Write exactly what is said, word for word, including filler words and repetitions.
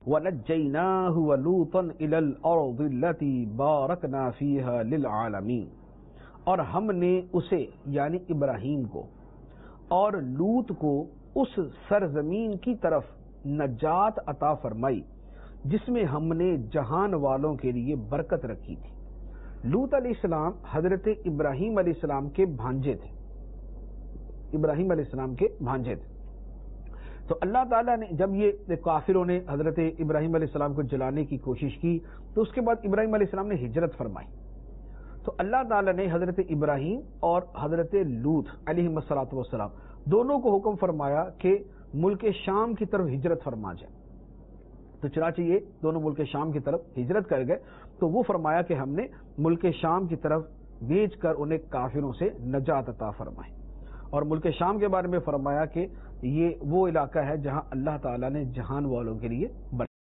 وَنَجَّيْنَاهُ وَلُوطًا إِلَى الْأَرْضِ الَّتِي بَارَكْنَا فِيهَا لِلْعَالَمِينَ، اور ہم نے اسے یعنی ابراہیم کو اور لوط کو اس سرزمین کی طرف نجات عطا فرمائی جس میں ہم نے جہان والوں کے لیے برکت رکھی تھی۔ لوط علیہ السلام حضرت ابراہیم علیہ السلام کے بھانجے تھے، ابراہیم علیہ السلام کے بھانجے تھے۔ تو اللہ تعالیٰ نے جب یہ کافروں نے حضرت ابراہیم علیہ السلام کو جلانے کی کوشش کی تو اس کے بعد ابراہیم علیہ السلام نے ہجرت فرمائی، تو اللہ تعالیٰ نے حضرت ابراہیم اور حضرت لوط علیہ الصلوۃ والسلام دونوں کو حکم فرمایا کہ ملک شام کی طرف ہجرت فرما جائے۔ تو چنانچہ یہ دونوں ملک شام کی طرف ہجرت کر گئے، تو وہ فرمایا کہ ہم نے ملک شام کی طرف بھیج کر انہیں کافروں سے نجات عطا فرمائی، اور ملک شام کے بارے میں فرمایا کہ یہ وہ علاقہ ہے جہاں اللہ تعالیٰ نے جہان والوں کے لیے